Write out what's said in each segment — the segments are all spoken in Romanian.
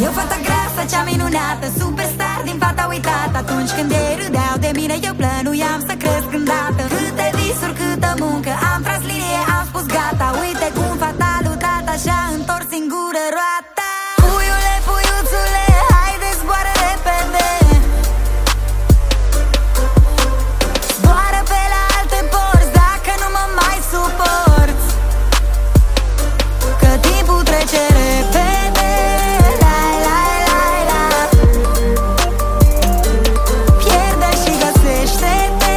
Eu fata grasă, cea minunată, superstar din fata uitată. Atunci când ei râdeau de mine, eu plănuiam să cresc îndată. Câte visuri, câtă muncă, am tras linie, am spus gata. Uite cum fata lui tata și-a întors singură roata. Puiule, puiuțule, haide zboară repede, zboară pe la alte porți, dacă nu mă mai suporți, că timpul trece repede. Pierde și găsește-te.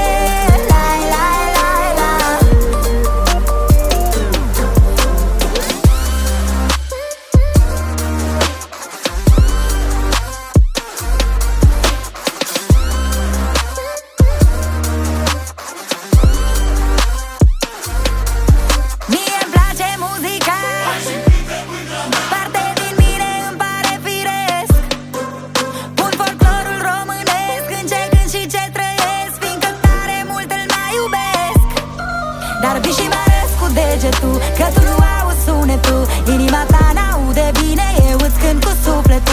Mie îmi place muzica, parte din mine îmi pare firesc. Pun folclorul românesc în ce gând și ce trăiesc, fiindcă tare mult îl mai iubesc. Dar vii și mă arăți cu degetul că tu nu auzi sunetul, inima ta n-aude bine, eu îți cânt cu sufletul.